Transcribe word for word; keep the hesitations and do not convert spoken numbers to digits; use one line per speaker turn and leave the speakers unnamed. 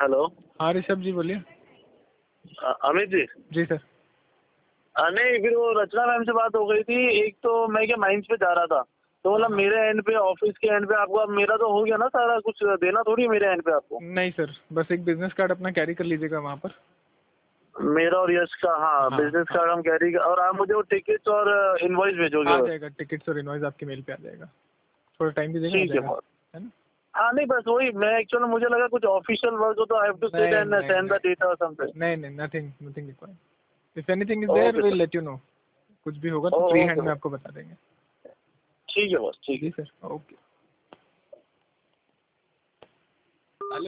Hello.
हाँ ऋषभ जी बोलिए।
अ, अमित जी।
जी sir.
अ, नहीं, फिर वो रचना मैम से बात हो गई थी। एक तो मैं क्या माइंस पे जा रहा था, तो मतलब मेरे एंड पे, ऑफिस के एंड पे आपको, अब मेरा तो हो गया ना सारा कुछ, देना थोड़ी है मेरे एंड पे आपको।
नहीं सर, बस एक बिजनेस कार्ड अपना कैरी कर लीजिएगा वहाँ पर।
मेरा और यश का, हाँ,
हाँ
बिजनेस
हाँ,
कार्ड हम कैरी, और आप मुझे वो टिकट्स और इनवॉइस भेजोगे
आ
बस।
जाएगा, टिकट्स और इनवॉइस आपके मेल पे आ जाएगा। थोड़ा टाइम दीजिएगा, आ
ठीक है
जाएगा,
बॉस।
है ना।
हाँ नहीं, बस वही मैं एक्चुअली, मुझे लगा कुछ ऑफिशियल वर्क हो तो आई हैव टू सिट
नहीं
एंड
नहीं
सेंड द
नहीं
डेटा और समथिंग।
नहीं नहीं, nothing nothing required. If anything is there
okay
will
sir.
Let you know. कुछ भी होगा तो फ्री
ओके
हैंड में
बॉस।
आपको बता देंगे।
ठीक है बॉस, ठीक
जी
है।
Sir, okay.